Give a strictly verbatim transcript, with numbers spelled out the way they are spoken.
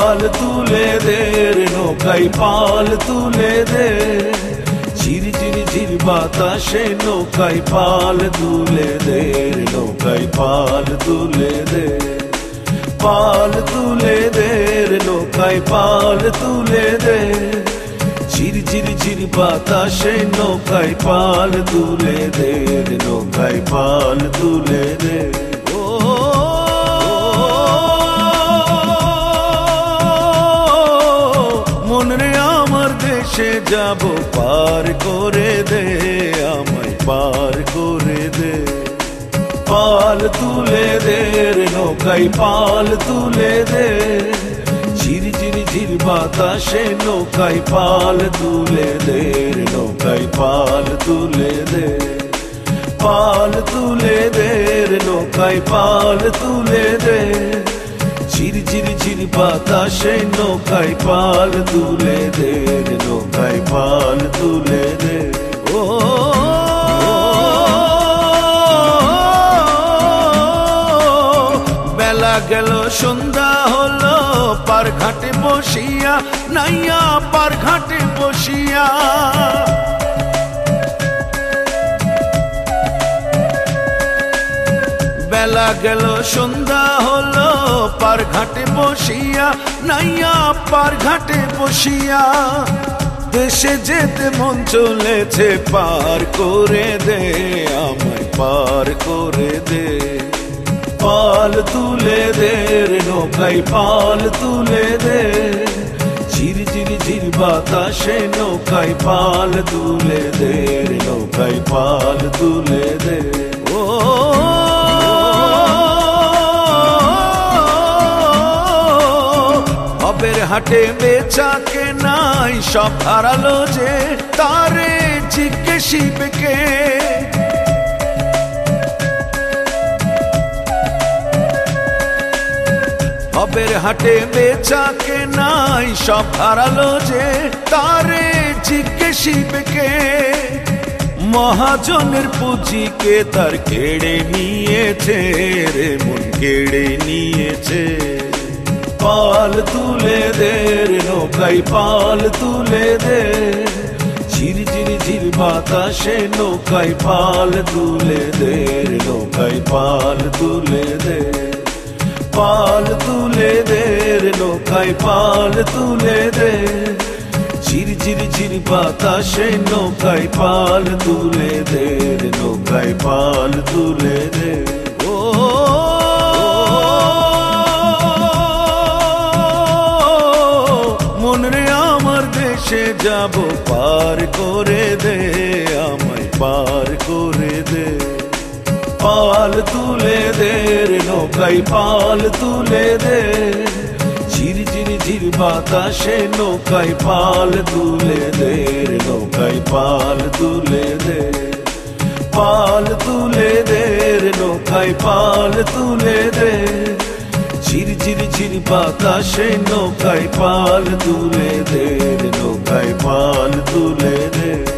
পাল তুলে দে রে নৌকায় পাল তুলে দে, ঝিরঝির ঝির বাতাসে নৌকায় পাল তুলে দে রে নৌকায় পাল তুলে দে, পাল তুলে দে রে নৌকায় পাল তুলে দে, ঝিরঝির ঝির বাতাসে নৌকায় পাল তুলে দে রে নৌকায় পাল তুলে দে। ও মন রে আমার দেশে যাব পার করে দে, আমায় পার করে দে, পাল তুলে দে রে নৌকায় পাল তুলে দে, ঝিরঝির ঝির বাতাসে নৌকায় পাল তুলে দে রে নৌকায় পাল তুলে দে, পাল তুলে দে রে নৌকায় পাল তুলে দে, ঝিরঝির ঝির বাতাসে নৌকায় পাল তুলে দে রে নৌকায় পাল তুলে দে। ও বেলা গেল সন্ধ্যা হলো, পার ঘাটে বসিয়া নাইয়া পার ঘাটে বসিয়া, বেলা গেল সন্ধ্যা হলো, পার ঘাটে বসিয়া নাইয়া পার ঘাটে বসিয়া, দেশে যেতে মন চলেছে পার করে দে, আমায় পার করে দে, পাল তুলে দে রে নৌকায় পাল তুলে দে, ঝিরঝির ঝির বাতাসে নৌকায় পাল তুলে দে রে নৌকায় পাল তুলে দে। ও হবের হাটে বেচা কেনাই সব হারালো যে, তারে জিজ্ঞেসিবে কে, হবের হাটে বেচা কেনাই সব হারালো যে, তারে জিজ্ঞেসিবে কে, মহাজনের পুঁজিকে তার কেড়ে নিয়েছে রে মন কেড়ে নিয়েছে, পাল তুলে দে রে নৌকায় পাল তুলে দে, ঝিরঝির ঝির বাতাসে নৌকায় পাল তুলে দে রে নৌকায় পাল তুলে দে, পাল তুলে দে রে নৌকায় পাল তুলে দে, ঝিরঝির ঝির বাতাসে নৌকায় পাল তুলে দে রে নৌকায় পাল তুলে দে। ও মন রে আমার দেশে যাব পার করে দে, আমায় পার করে দে, পাল তুলে দে রে নৌকায় পাল তুলে দে, ঝিরঝির ঝির বাতাসে নৌকায় পাল তুলে দে রে নৌকায় পাল তুলে দে, পাল তুলে দে রে নৌকায় পাল তুলে দে, ঝিরঝির ঝির বাতাসে নৌকায় পাল তুলে দে রে নৌকায় পাল তুলে দে।